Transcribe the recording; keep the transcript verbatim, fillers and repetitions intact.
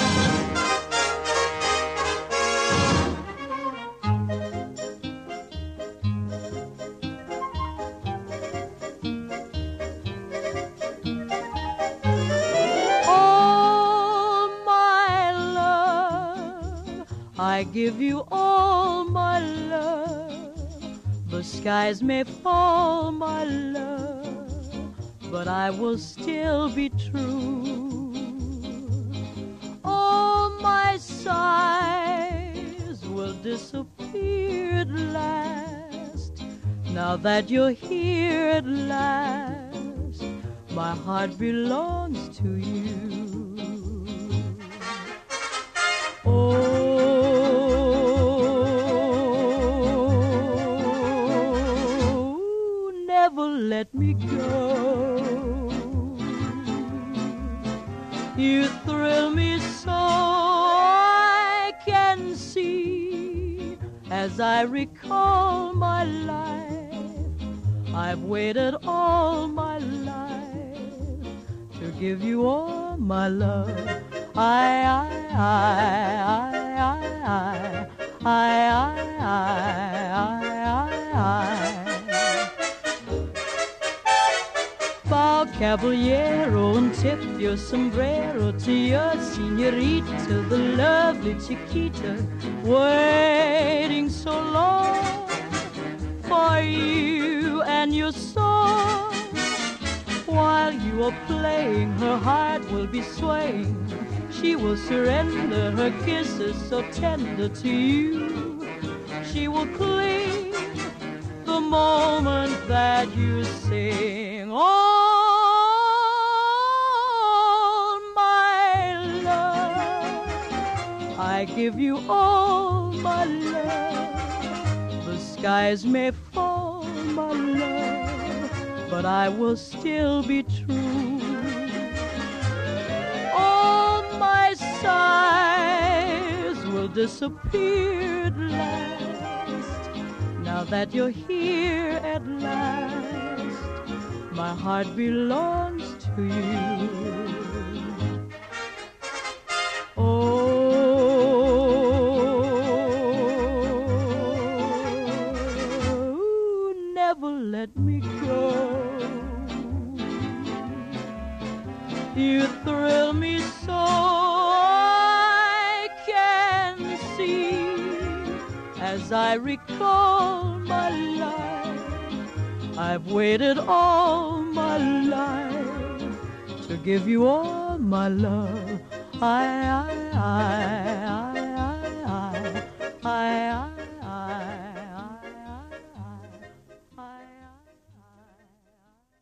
I give you all my love. The skies may fall, my love, but I will still be true. All my sighs will disappear at last. Now that you're here at last, my heart belongs to you. Let me go. You thrill me so I can see. As I recall my life, I've waited all my life to give you all my love. I, I, I, I, I, I, I, I, I. Bow, caballero, and tip your sombrero to your senorita, the lovely Chiquita, waiting so long for you and your song. While you are playing, her heart will be swaying. She will surrender her kisses so tender to you. She will cling the moment that you sing. Oh, I give you all my love. The skies may fall, my love, but I will still be true. All my sighs will disappear at last. Now that you're here at last, my heart belongs to you. Let me go. You thrill me so I can see. As I recall my life, I've waited all my life to give you all my love. I, I, I